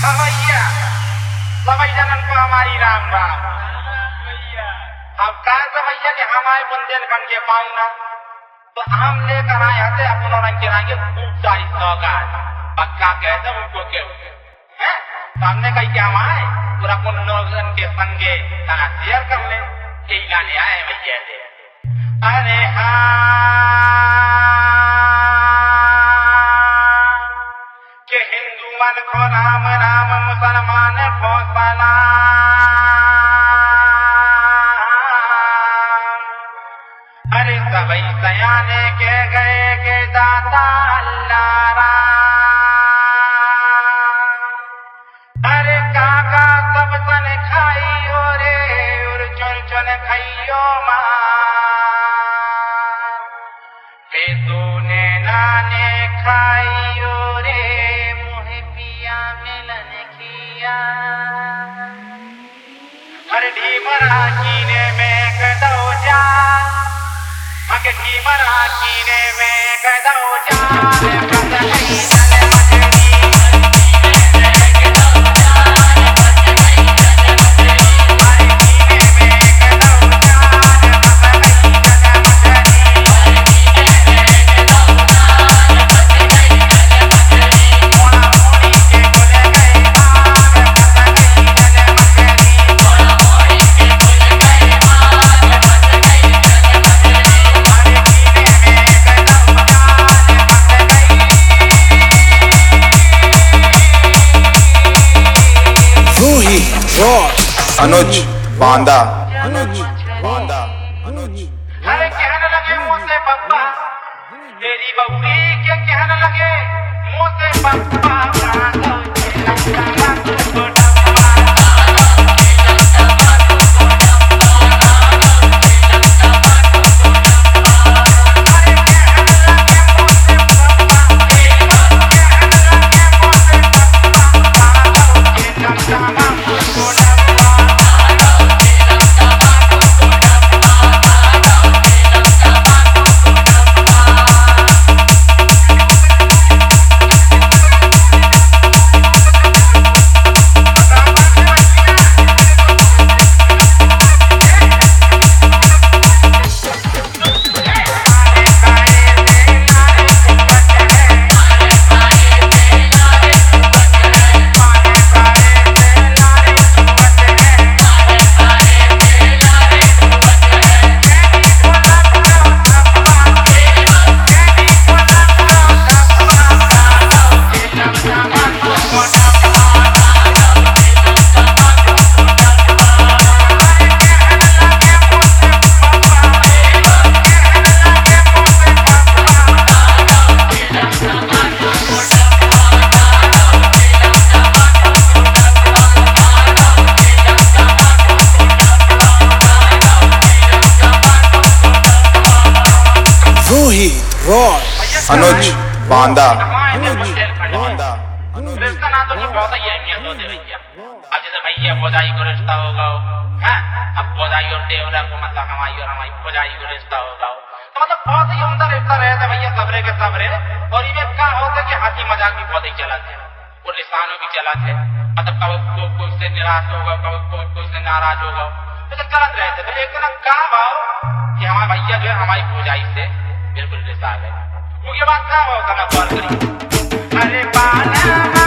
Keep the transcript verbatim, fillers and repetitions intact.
हाँ भैया सभी जनन को हमारी राम राम भैया। अब कहा से भैया कि हमारे बुंदेलखंड के पाऊंगा तो हम लेकर आए थे अपनों रंग के रंगे खूब सारी सौगात पक्का कहते उनको क्यों है सामने कहीं क्या हमारे पूरा पुनोजन के संगे तना शेयर कर ले यही गाने आए भैया से। अरे हाँ के हिंदू मन को राम राम मुसलमान को सलाम। अरे सभी सयाने के गए के दाता अल्लाह राम। अरे काका सब सन खाइयो रे उर चुन चुन खाइयो मार बेदूने नाने खाइयो रे मुहे पिया मिलन किया। हर ढीमरा कीने में कदौ जा मगे ढीमरा कीने में कदौ जा अनुज बांदा अनुज बांदा अनुज। अरे कहने लगे मुँह से पप्पा तेरी बबुरी क्या कहने लगे मुँह से पप्पा अनुज बांदा अनुज बांदा अनुज। रिश्ता ना तो बहुत ही अहमियत होती भैया। अब जैसे भैया भौजाई को रिश्ता होगा हैं अब भौजाई और देवरा को मतलब हमारी और हमारी भौजाई को रिश्ता होगा तो मतलब बहुत ही उम्दा रिश्ता रहता भैया सबरे के सबरे। और ये क्या होता है कि हंसी मजाक भी बहुत ही चलाते हैं और लिसानों भी चलाते हैं मतलब कभी कोई कोई से निराश होगा कभी कोई कोई से नाराज होगा तो चलत रहते थे। एक दिन कहा भाव कि हमारे भैया जो है हमारी भौजाई से बिल्कुल रिश्ता है वो ये बात क्या होगा ना कॉल करिए। अरे बाला